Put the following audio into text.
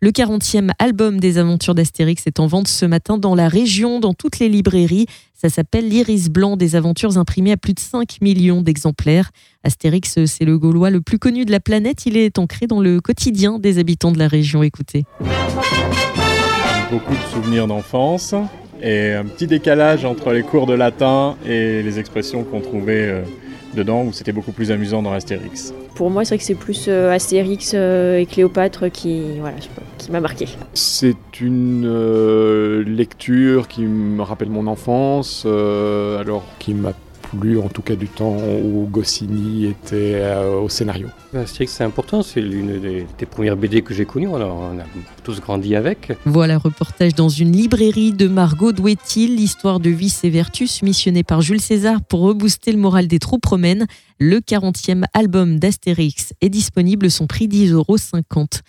Le 40e album des aventures d'Astérix est en vente ce matin dans la région, dans toutes les librairies. Ça s'appelle l'Iris blanc des aventures, imprimé à plus de 5 millions d'exemplaires. Astérix, c'est le Gaulois le plus connu de la planète. Il est ancré dans le quotidien des habitants de la région. Écoutez. Beaucoup de souvenirs d'enfance et un petit décalage entre les cours de latin et les expressions qu'on trouvait dedans, où c'était beaucoup plus amusant dans Astérix. Pour moi, c'est vrai que c'est plus Astérix et Cléopâtre qui m'a marqué. C'est une lecture qui me rappelle mon enfance, alors qui m'a plu en tout cas du temps où Goscinny était au scénario. Astérix, c'est important, c'est l'une des premières BD que j'ai connues, alors on a tous grandi avec. Voilà, reportage dans une librairie de Margot Douet-il, l'histoire de Vice et Vertus, missionnée par Jules César pour rebooster le moral des troupes romaines. Le 40e album d'Astérix est disponible, son prix 10,50 €.